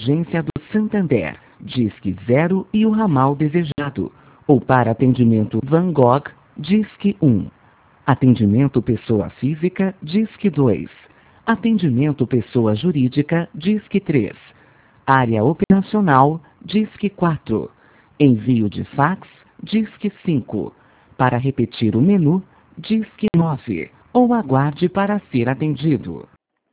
agência do Santander, Disque 0 e o ramal desejado. Ou para atendimento Van Gogh, Disque 1. Atendimento pessoa física, Disque 2. Atendimento pessoa jurídica, Disque 3. Área operacional, Disque 4. Envio de fax, Disque 5. Para repetir o menu, Disque 9. Ou aguarde para ser atendido.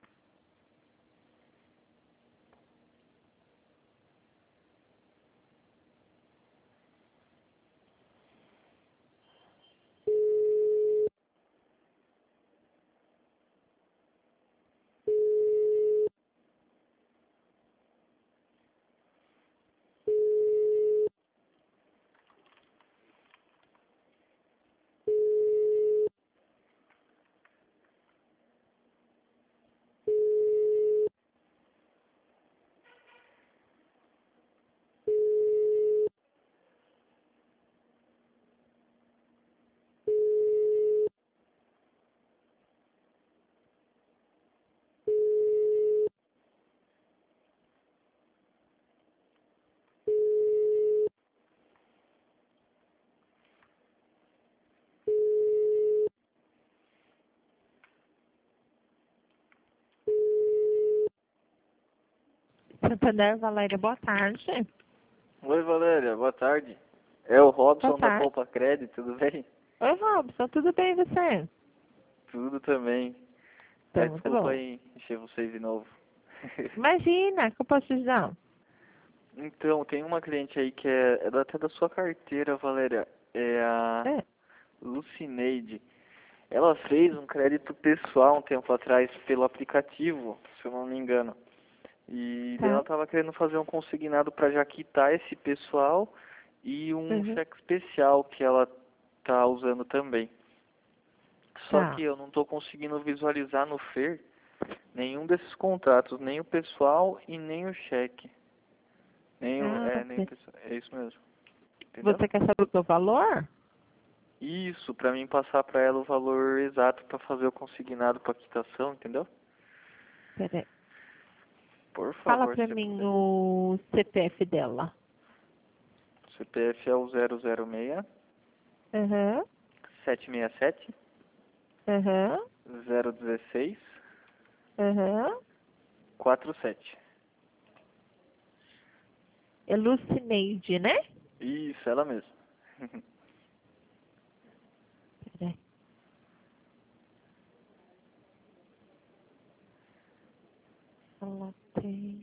Santander, Valéria, boa tarde. Oi, Valéria, boa tarde. É o Robson Boa da tarde. Poupa Crédito, tudo bem? Oi, Robson, tudo bem e você? Tudo também. Tá muito Desculpa bom. aí encher vocês de novo. Imagina, que eu posso te ajudar? Então, tem uma cliente aí que é até da sua carteira, Valéria. É a É. Lucineide. Ela fez um crédito pessoal um tempo atrás pelo aplicativo, se eu não me engano. E daí Tá. ela estava querendo fazer um consignado para já quitar esse pessoal e um Uhum. cheque especial que ela tá usando também. Só Tá. que eu não estou conseguindo visualizar no FER nenhum desses contratos, nem o pessoal e nem o cheque. Nem o pessoal. É isso mesmo. Entendeu? Você quer saber o valor? Isso, para mim passar para ela o valor exato para fazer o consignado para quitação, entendeu? Peraí. Por Fala favor, pra se mim puder. o CPF dela. CPF é o 006 Aham. 767 Aham. 016 Aham. 47. É Lucineide, né? Isso, ela mesma. Peraí. Ela tem...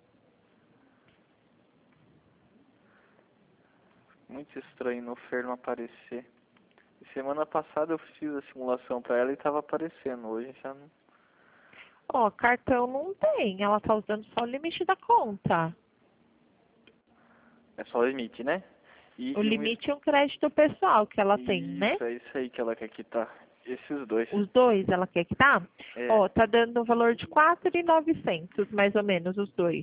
Muito estranho no FER não aparecer. Semana passada eu fiz a simulação para ela e estava aparecendo. Hoje já não. Ó, cartão não tem. Ela tá usando só o limite da conta. É só o limite, né? O E limite é um crédito pessoal que ela tem, né? Isso, é isso aí que ela quer quitar. Esses dois. Os dois ela quer que tá? É, Ó, tá dando um valor de 4.900, mais ou menos, os dois.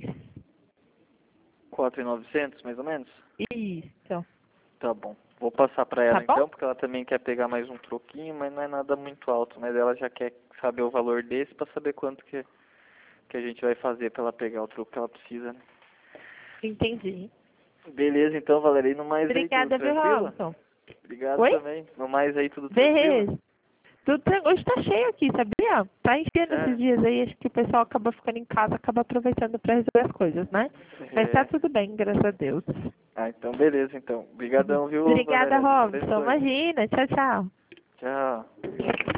4.900 mais ou menos? Isso. Tá bom. Vou passar para Tá ela bom? então, porque ela também quer pegar mais um troquinho, mas não é nada muito alto. Mas ela já quer saber o valor desse para saber quanto que a gente vai fazer para ela pegar o troco que ela precisa, né? Entendi. Beleza, então, Valeria. E no mais aí, tudo Obrigada, viu, tranquilo? Robson? Obrigado Oi? também. No mais aí, tudo tranquilo? Beleza. Hoje tá cheio aqui, sabia? Tá enchendo esses Sério? dias aí, acho que o pessoal acaba ficando em casa, acaba aproveitando pra resolver as coisas, né? Mas tá É. tudo bem, graças a Deus. Ah, então beleza, então. Obrigadão, viu, Obrigada, Valéria? Deus Robson. abençoe. Imagina. Tchau, tchau. Tchau.